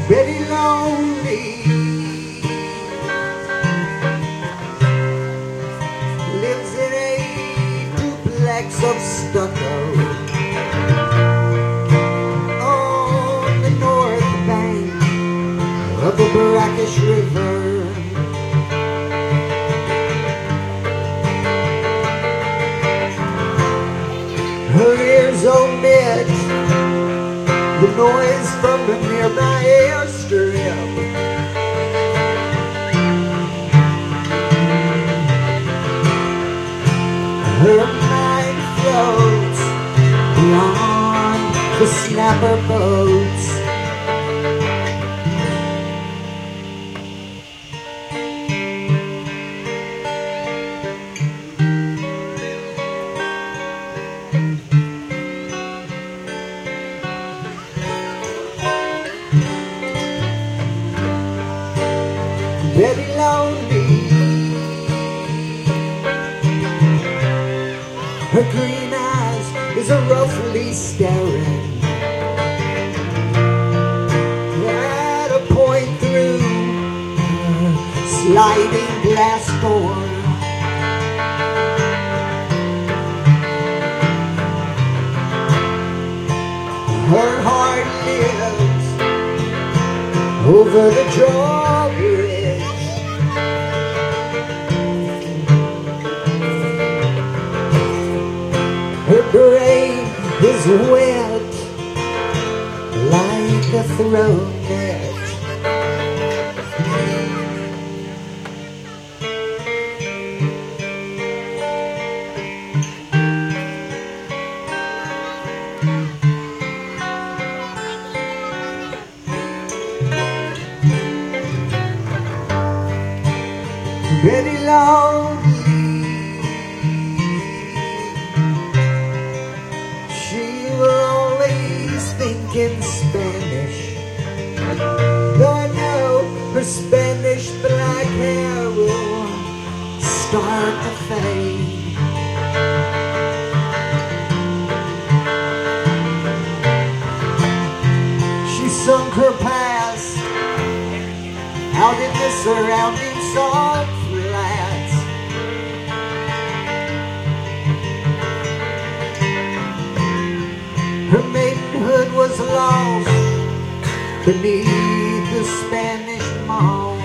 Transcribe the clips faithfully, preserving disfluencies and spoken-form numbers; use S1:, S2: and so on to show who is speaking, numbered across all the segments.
S1: Very lonely, lives in a duplex of stucco on the north bank of the brackish river. Her ears omit the noise from the nearby airstrip. Her mind floats beyond the snapper boats. Very lonely, her green eyes is a roughly staring at a point through her sliding glass door. Her heart lives over the drawbridge. Her brain is wet like a throw net. Very lonely, she will always think in Spanish. Though I know her Spanish black hair will start to fade. She sunk her past out in the surrounding salt flats. Her maidenhood was lost beneath the Spanish moss.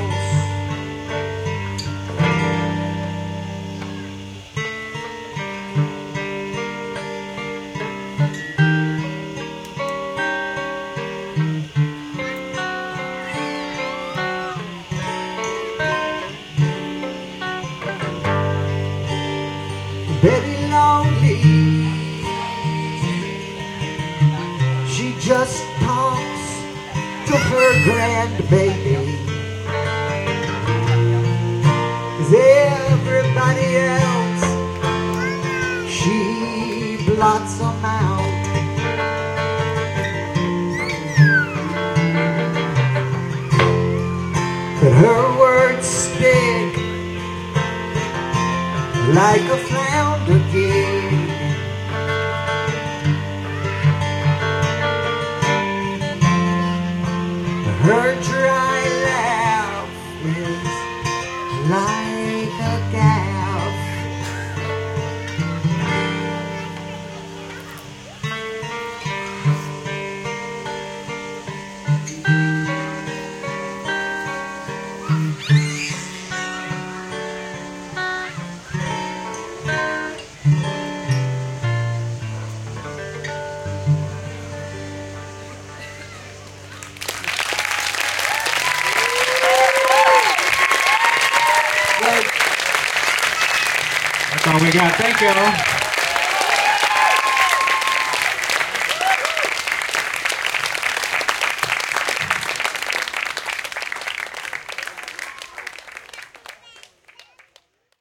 S1: Very lonely, she just talks to her grandbaby, 'cause everybody else, she blots them out. But her words stick like a flounder gig. Her dry laugh is like a gaff.
S2: That's all we got. Thank you all.